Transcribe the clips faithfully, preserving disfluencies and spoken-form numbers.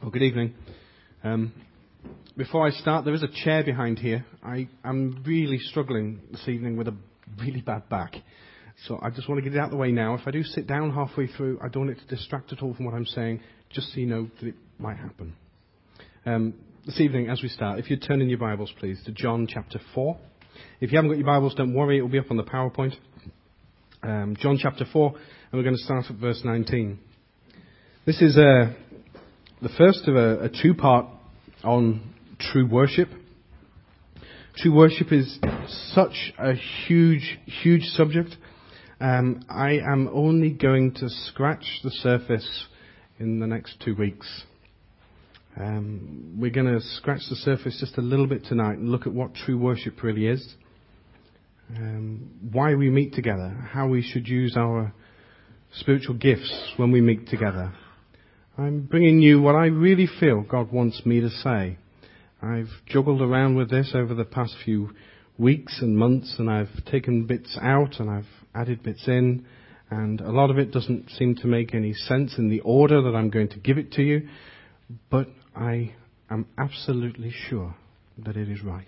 Well, good evening. Um, before I start, there is a chair behind here. I am really struggling this evening with a really bad back. So I just want to get it out of the way now. If I do sit down halfway through, I don't want it to distract at all from what I'm saying, just so you know that it might happen. Um, this evening, as we start, if you'd turn in your Bibles, please, to John chapter four. If you haven't got your Bibles, don't worry, it will be up on the PowerPoint. Um, John chapter four, and we're going to start at verse nineteen. This is a... The first of a, a two-part on true worship. True worship is such a huge, huge subject. Um, I am only going to scratch the surface in the next two weeks. Um, we're going to scratch the surface just a little bit tonight and look at what true worship really is. Um, why we meet together. How we should use our spiritual gifts when we meet together. I'm bringing you what I really feel God wants me to say. I've juggled around with this over the past few weeks and months, and I've taken bits out and I've added bits in, and a lot of it doesn't seem to make any sense in the order that I'm going to give it to you, but I am absolutely sure that it is right.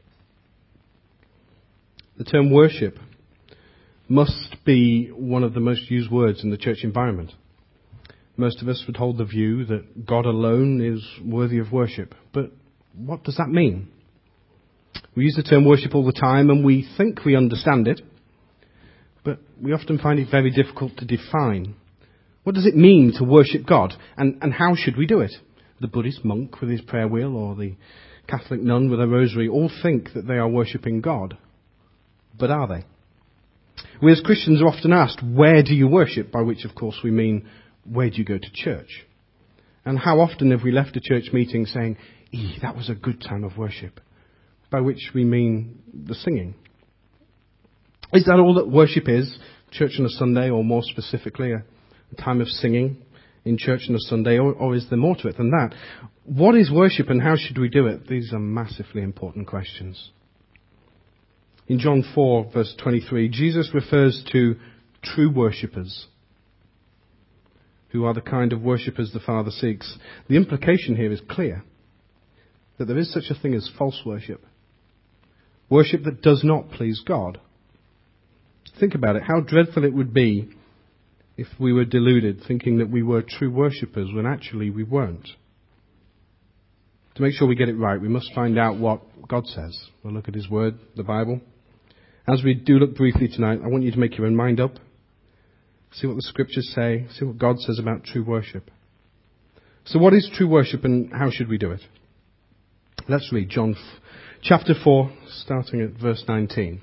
The term worship must be one of the most used words in the church environment. Most of us would hold the view that God alone is worthy of worship. But what does that mean? We use the term worship all the time and we think we understand it, but we often find it very difficult to define. What does it mean to worship God? And, and how should we do it? The Buddhist monk with his prayer wheel or the Catholic nun with a rosary all think that they are worshipping God. But are they? We as Christians are often asked, where do you worship? By which, of course, we mean, where do you go to church? And how often have we left a church meeting saying, eeh, that was a good time of worship? By which we mean the singing. Is that all that worship is? Church on a Sunday, or more specifically, a, a time of singing in church on a Sunday, or, or is there more to it than that? What is worship and how should we do it? These are massively important questions. In John four, verse twenty-three, Jesus refers to true worshippers, who are the kind of worshippers the Father seeks. The implication here is clear, that there is such a thing as false worship. Worship that does not please God. Think about it, how dreadful it would be if we were deluded, thinking that we were true worshippers when actually we weren't. To make sure we get it right, we must find out what God says. We'll look at His Word, the Bible. As we do look briefly tonight, I want you to make your own mind up. See what the scriptures say. See what God says about true worship. So what is true worship and how should we do it? Let's read John f- chapter four, starting at verse nineteen.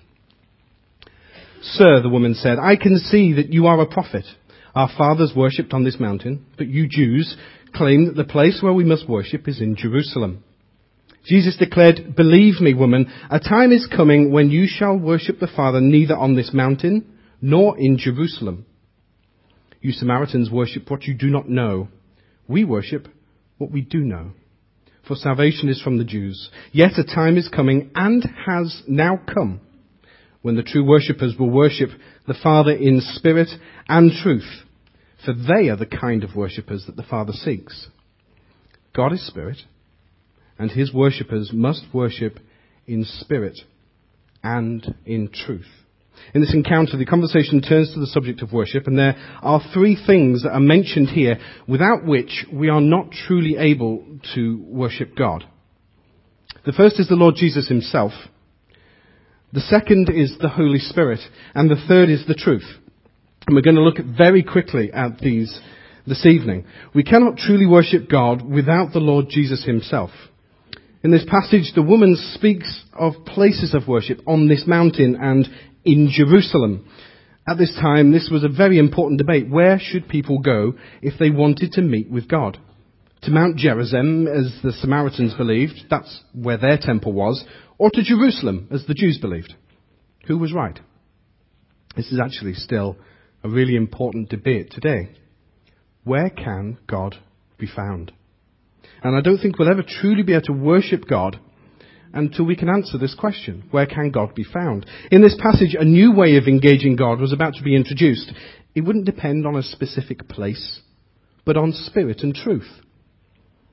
Sir, the woman said, I can see that you are a prophet. Our fathers worshipped on this mountain, but you Jews claim that the place where we must worship is in Jerusalem. Jesus declared, believe me, woman, a time is coming when you shall worship the Father neither on this mountain nor in Jerusalem. You Samaritans worship what you do not know. We worship what we do know. For salvation is from the Jews. Yet a time is coming and has now come when the true worshippers will worship the Father in spirit and truth. For they are the kind of worshippers that the Father seeks. God is spirit, and His worshippers must worship in spirit and in truth. In this encounter, the conversation turns to the subject of worship, and there are three things that are mentioned here without which we are not truly able to worship God. The first is the Lord Jesus Himself. The second is the Holy Spirit. And the third is the truth. And we're going to look very quickly at these this evening. We cannot truly worship God without the Lord Jesus Himself. In this passage, the woman speaks of places of worship on this mountain and in Jerusalem. At this time, this was a very important debate. Where should people go if they wanted to meet with God? To Mount Gerizim, as the Samaritans believed, that's where their temple was, or to Jerusalem, as the Jews believed. Who was right? This is actually still a really important debate today. Where can God be found? And I don't think we'll ever truly be able to worship God until we can answer this question. Where can God be found? In this passage, a new way of engaging God was about to be introduced. It wouldn't depend on a specific place, but on spirit and truth.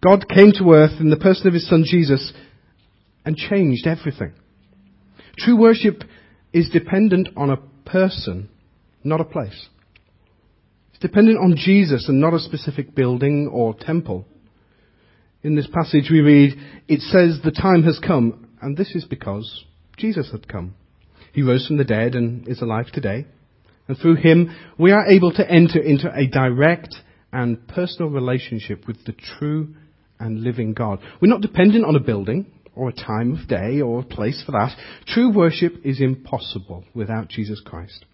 God came to earth in the person of his Son Jesus and changed everything. True worship is dependent on a person, not a place. It's dependent on Jesus and not a specific building or temple. In this passage we read, it says the time has come, and this is because Jesus had come. He rose from the dead and is alive today. And through him we are able to enter into a direct and personal relationship with the true and living God. We're not dependent on a building or a time of day or a place for that. True worship is impossible without Jesus Christ.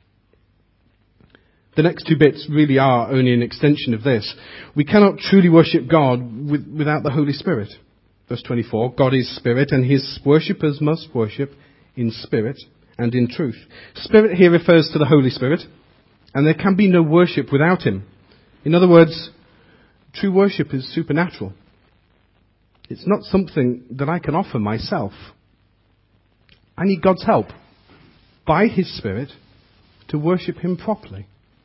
The next two bits really are only an extension of this. We cannot truly worship God with, without the Holy Spirit. Verse twenty-four, God is spirit and his worshippers must worship in spirit and in truth. Spirit here refers to the Holy Spirit, and there can be no worship without him. In other words, true worship is supernatural. It's not something that I can offer myself. I need God's help by his Spirit to worship him properly.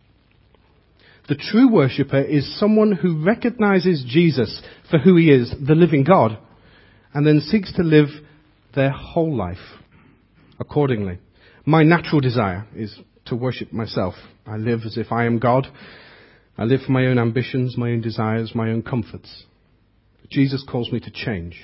The true worshipper is someone who recognizes Jesus for who he is, the living God, and then seeks to live their whole life accordingly. My natural desire is to worship myself. I live as if I am God. I live for my own ambitions, my own desires, my own comforts. But Jesus calls me to change.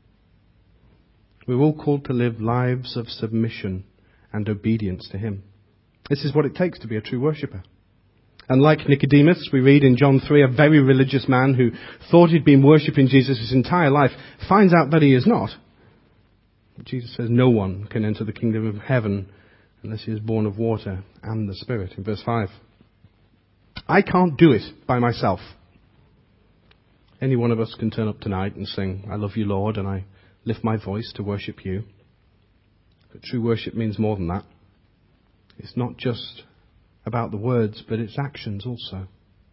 We're all called to live lives of submission and obedience to him. This is what it takes to be a true worshipper. And like Nicodemus, we read in John three, a very religious man who thought he'd been worshipping Jesus his entire life, finds out that he is not. Jesus says no one can enter the kingdom of heaven unless he is born of water and the Spirit, in verse five. I can't do it by myself. Any one of us can turn up tonight and sing, I love you, Lord, and I lift my voice to worship you. But true worship means more than that. It's not just about the words, but its actions also.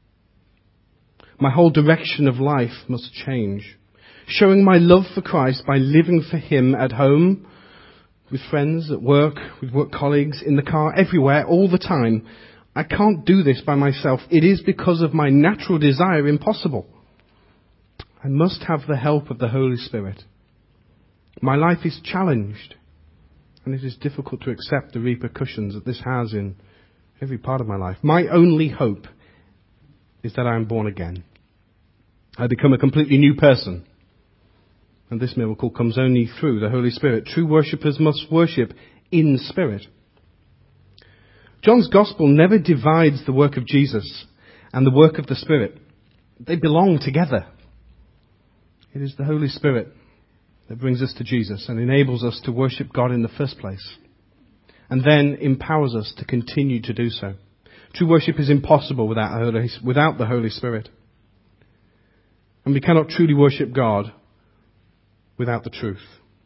My whole direction of life must change. Showing my love for Christ by living for him at home, with friends, at work, with work colleagues, in the car, everywhere, all the time. I can't do this by myself. It is because of my natural desire impossible. I must have the help of the Holy Spirit. My life is challenged, and it is difficult to accept the repercussions that this has in every part of my life. My only hope is that I am born again. I become a completely new person. And this miracle comes only through the Holy Spirit. True worshippers must worship in spirit. John's Gospel never divides the work of Jesus and the work of the Spirit. They belong together. It is the Holy Spirit that brings us to Jesus and enables us to worship God in the first place, and then empowers us to continue to do so. True worship is impossible without without the Holy Spirit. And we cannot truly worship God without the truth.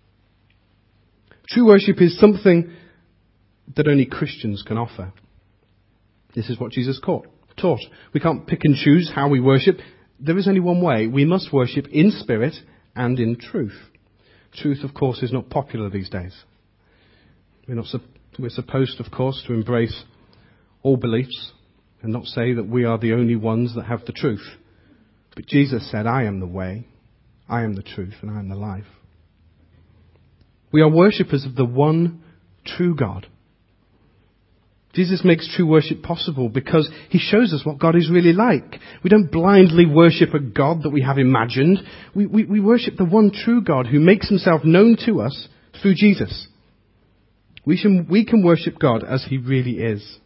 True worship is something that only Christians can offer. This is what Jesus taught. We can't pick and choose how we worship. There is only one way. We must worship in spirit and in truth. Truth, of course, is not popular these days. We're not We're supposed, of course, to embrace all beliefs and not say that we are the only ones that have the truth. But Jesus said, I am the way, I am the truth, and I am the life. We are worshippers of the one true God. Jesus makes true worship possible because he shows us what God is really like. We don't blindly worship a God that we have imagined. We, we, we worship the one true God who makes himself known to us through Jesus. We can, we can worship God as he really is.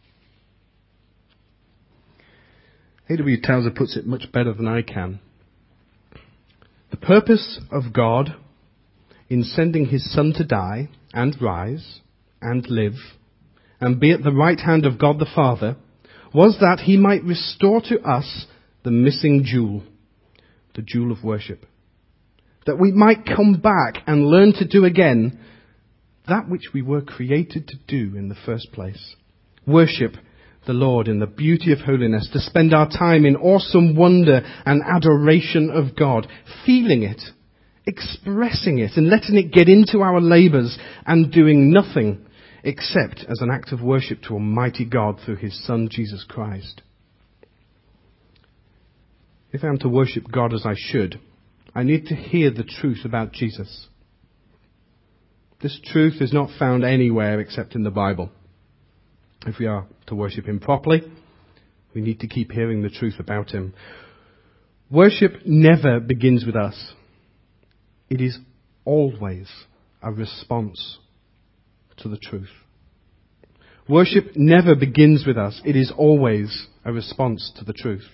A W Tozer puts it much better than I can. The purpose of God in sending his Son to die and rise and live and be at the right hand of God the Father was that he might restore to us the missing jewel, the jewel of worship. That we might come back and learn to do again that which we were created to do in the first place. Worship the Lord in the beauty of holiness, to spend our time in awesome wonder and adoration of God, feeling it, expressing it, and letting it get into our labours and doing nothing except as an act of worship to Almighty God through his Son, Jesus Christ. If I am to worship God as I should, I need to hear the truth about Jesus. This truth is not found anywhere except in the Bible. If we are to worship him properly, we need to keep hearing the truth about him. Worship never begins with us. It is always a response to the truth. Worship never begins with us. It is always a response to the truth.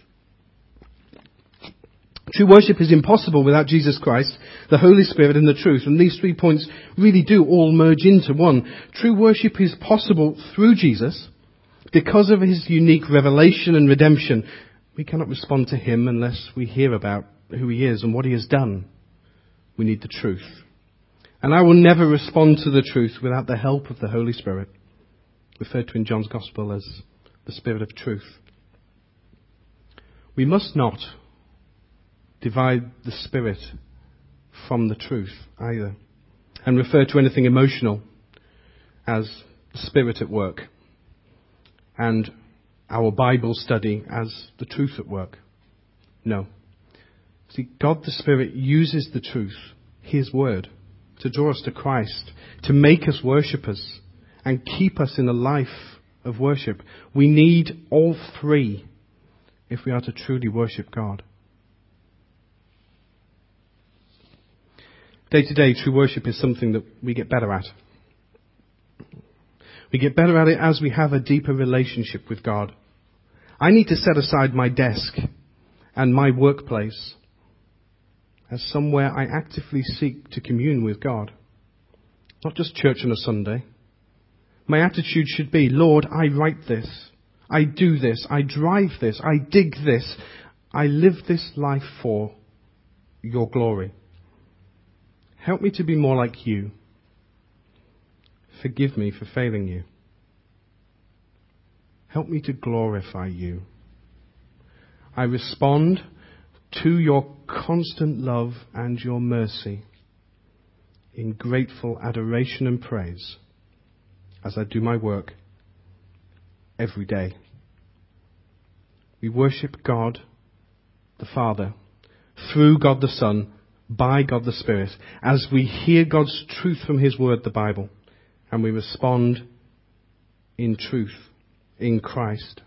True worship is impossible without Jesus Christ, the Holy Spirit and the truth. And these three points really do all merge into one. True worship is possible through Jesus because of his unique revelation and redemption. We cannot respond to him unless we hear about who he is and what he has done. We need the truth. And I will never respond to the truth without the help of the Holy Spirit, referred to in John's Gospel as the Spirit of truth. We must not divide the Spirit from the truth either, and refer to anything emotional as the Spirit at work, and our Bible study as the truth at work. No. See, God the Spirit uses the truth, his word, to draw us to Christ, to make us worshippers, and keep us in a life of worship. We need all three if we are to truly worship God. Day to day, true worship is something that we get better at. We get better at it as we have a deeper relationship with God. I need to set aside my desk and my workplace as somewhere I actively seek to commune with God. Not just church on a Sunday. My attitude should be, Lord, I write this. I do this. I drive this. I dig this. I live this life for your glory. Help me to be more like you. Forgive me for failing you. Help me to glorify you. I respond to your constant love and your mercy in grateful adoration and praise as I do my work every day. We worship God the Father through God the Son, by God the Spirit, as we hear God's truth from his word, the Bible, and we respond in truth, in Christ.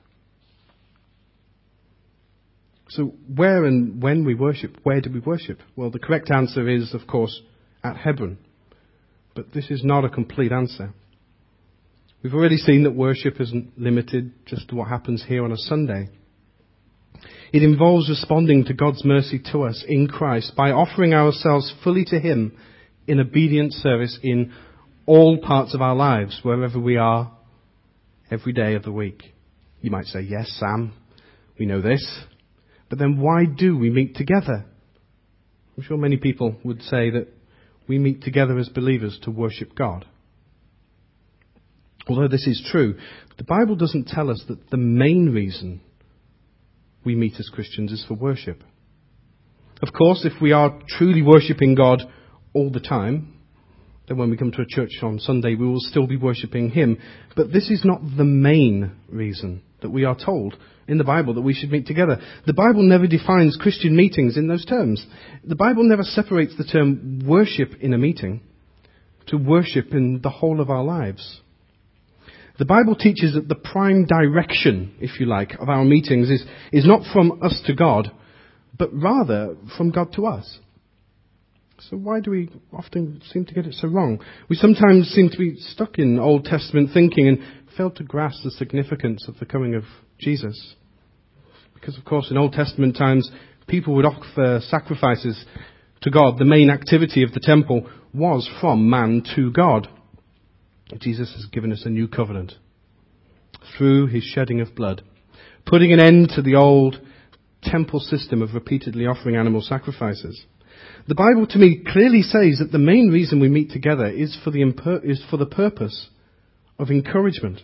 So where and when we worship, where do we worship? Well, the correct answer is, of course, at Hebron. But this is not a complete answer. We've already seen that worship isn't limited just to what happens here on a Sunday. It involves responding to God's mercy to us in Christ by offering ourselves fully to him in obedient service in all parts of our lives, wherever we are, every day of the week. You might say, yes, Sam, we know this. But then why do we meet together? I'm sure many people would say that we meet together as believers to worship God. Although this is true, the Bible doesn't tell us that the main reason we meet as Christians is for worship. Of course, if we are truly worshipping God all the time, then when we come to a church on Sunday, we will still be worshipping him. But this is not the main reason that we are told in the Bible that we should meet together. The Bible never defines Christian meetings in those terms. The Bible never separates the term worship in a meeting to worship in the whole of our lives. The Bible teaches that the prime direction, if you like, of our meetings is, is not from us to God, but rather from God to us. So why do we often seem to get it so wrong? We sometimes seem to be stuck in Old Testament thinking and fail to grasp the significance of the coming of Jesus. Because, of course, in Old Testament times, people would offer sacrifices to God. The main activity of the temple was from man to God. Jesus has given us a new covenant through his shedding of blood, putting an end to the old temple system of repeatedly offering animal sacrifices. The Bible to me clearly says that the main reason we meet together is for the imper- is for the purpose of encouragement.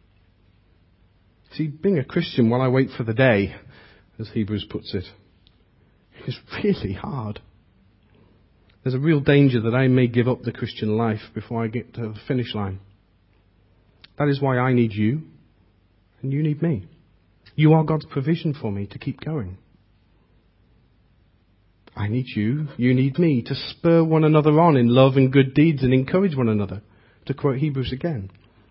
See, being a Christian while I wait for the day, as Hebrews puts it, is really hard. There's a real danger that I may give up the Christian life before I get to the finish line. That is why I need you, and you need me. You are God's provision for me to keep going. I need you, you need me, to spur one another on in love and good deeds and encourage one another, to quote Hebrews again.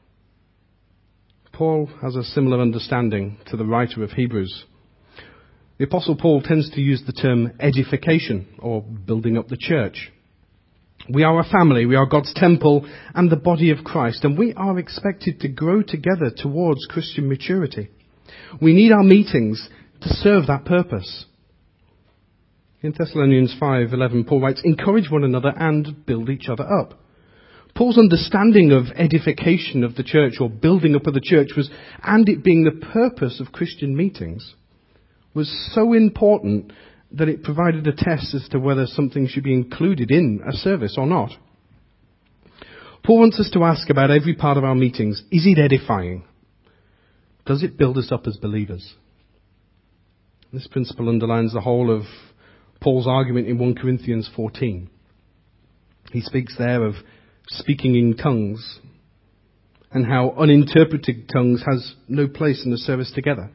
Paul has a similar understanding to the writer of Hebrews. The Apostle Paul tends to use the term edification, or building up the church. We are a family, we are God's temple and the body of Christ, and we are expected to grow together towards Christian maturity. We need our meetings to serve that purpose. In Thessalonians five eleven, Paul writes, encourage one another and build each other up. Paul's understanding of edification of the church, or building up of the church, was, and it being the purpose of Christian meetings, was so important that it provided a test as to whether something should be included in a service or not. Paul wants us to ask about every part of our meetings, is it edifying? Does it build us up as believers? This principle underlines the whole of Paul's argument in First Corinthians fourteen. He speaks there of speaking in tongues and how uninterpreted tongues has no place in the service together.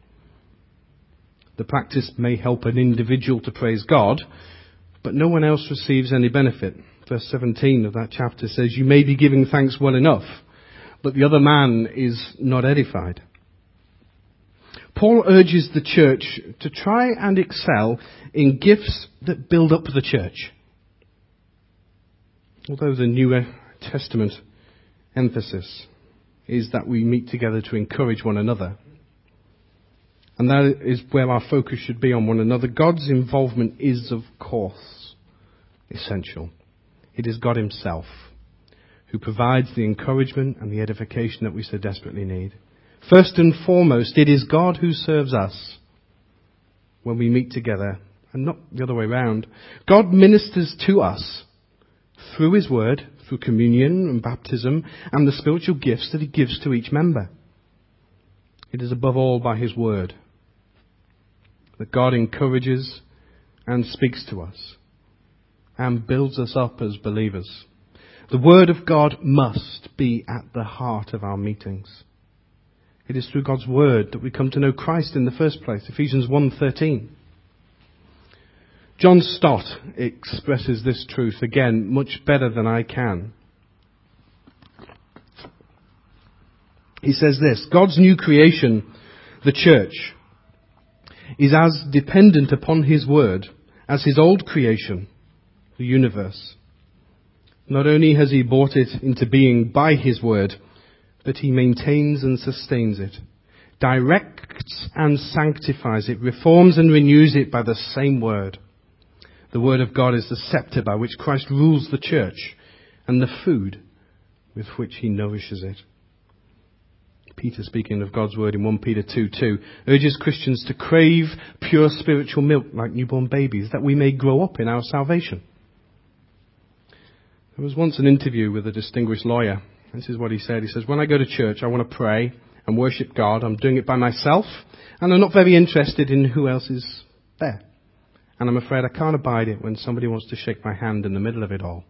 The practice may help an individual to praise God, but no one else receives any benefit. Verse seventeen of that chapter says, you may be giving thanks well enough, but the other man is not edified. Paul urges the church to try and excel in gifts that build up the church. Although the New Testament emphasis is that we meet together to encourage one another, and that is where our focus should be on one another, God's involvement is, of course, essential. It is God himself who provides the encouragement and the edification that we so desperately need. First and foremost, it is God who serves us when we meet together, and not the other way round. God ministers to us through his word, through communion and baptism, and the spiritual gifts that he gives to each member. It is above all by his word that God encourages and speaks to us and builds us up as believers. The word of God must be at the heart of our meetings. It is through God's word that we come to know Christ in the first place. Ephesians one thirteen. John Stott expresses this truth again much better than I can. He says this: God's new creation, the church, is as dependent upon his word as his old creation, the universe. Not only has he brought it into being by his word, but he maintains and sustains it, directs and sanctifies it, reforms and renews it by the same word. The word of God is the scepter by which Christ rules the church, and the food with which he nourishes it. Peter, speaking of God's word in First Peter two two, urges Christians to crave pure spiritual milk like newborn babies, that we may grow up in our salvation. There was once an interview with a distinguished lawyer. This is what he said. He says, when I go to church, I want to pray and worship God. I'm doing it by myself, and I'm not very interested in who else is there. And I'm afraid I can't abide it when somebody wants to shake my hand in the middle of it all.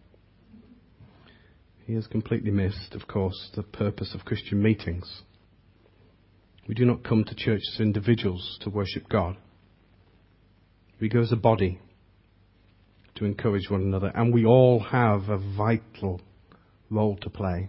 He has completely missed, of course, the purpose of Christian meetings. We do not come to church as individuals to worship God. We go as a body to encourage one another, and we all have a vital role to play.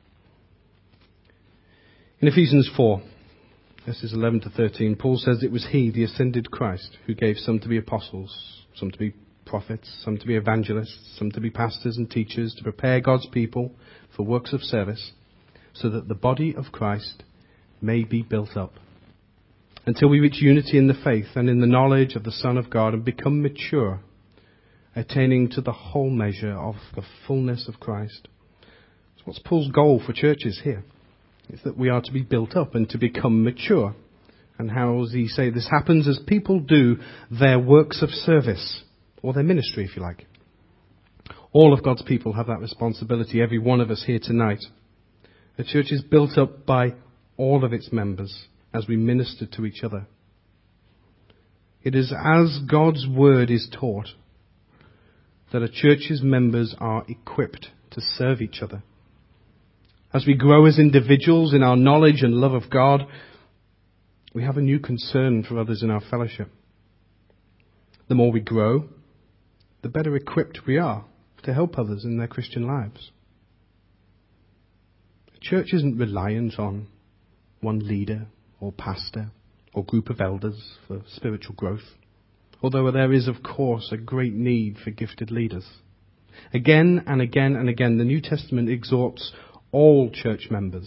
In Ephesians four, verses eleven to thirteen, Paul says it was he, the ascended Christ, who gave some to be apostles, some to be prophets, some to be evangelists, some to be pastors and teachers, to prepare God's people for works of service, so that the body of Christ may be built up, until we reach unity in the faith and in the knowledge of the Son of God, and become mature, attaining to the whole measure of the fullness of Christ. So what's Paul's goal for churches here? It's that we are to be built up and to become mature. And how does he say this happens? As people do their works of service, or their ministry, if you like. All of God's people have that responsibility, every one of us here tonight. The church is built up by all of its members as we minister to each other. It is as God's word is taught that a church's members are equipped to serve each other. As we grow as individuals in our knowledge and love of God, we have a new concern for others in our fellowship. The more we grow, the better equipped we are to help others in their Christian lives. The church isn't reliant on one leader or pastor or group of elders for spiritual growth, although there is, of course, a great need for gifted leaders. Again and again and again, the New Testament exhorts all church members